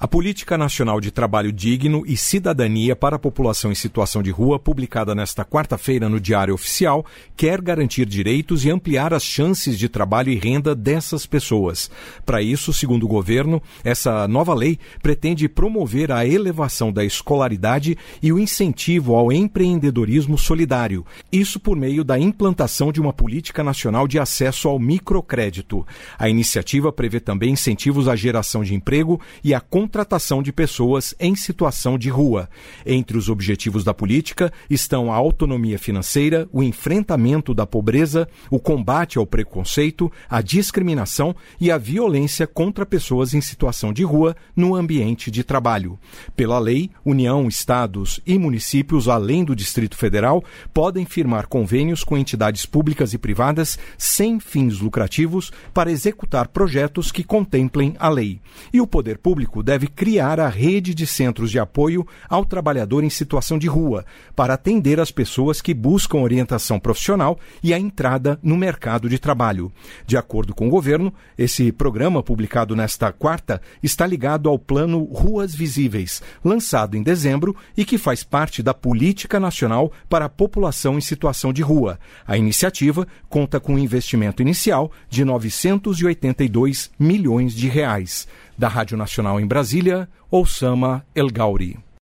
A Política Nacional de Trabalho Digno e Cidadania para a População em Situação de Rua, publicada nesta quarta-feira no Diário Oficial, quer garantir direitos e ampliar as chances de trabalho e renda dessas pessoas. Para isso, segundo o governo, essa nova lei pretende promover a elevação da escolaridade e o incentivo ao empreendedorismo solidário. Isso por meio da implantação de uma política nacional de acesso ao microcrédito. A iniciativa prevê também incentivos à geração de emprego e à contratação de pessoas em situação de rua. Entre os objetivos da política estão a autonomia financeira, o enfrentamento da pobreza, o combate ao preconceito, a discriminação e a violência contra pessoas em situação de rua no ambiente de trabalho. Pela lei, União, estados e municípios, além do Distrito Federal, podem firmar convênios com entidades públicas e privadas sem fins lucrativos para executar projetos que contemplem a lei. E o poder público deve criar a rede de centros de apoio ao trabalhador em situação de rua, para atender as pessoas que buscam orientação profissional e a entrada no mercado de trabalho. De acordo com o governo, esse programa, publicado nesta quarta, está ligado ao Plano Ruas Visíveis, lançado em dezembro e que faz parte da Política Nacional para a População em Situação de Rua. A iniciativa conta com um investimento inicial de R$ 982 milhões. Da Rádio Nacional em Brasília, Oussama El Gauri.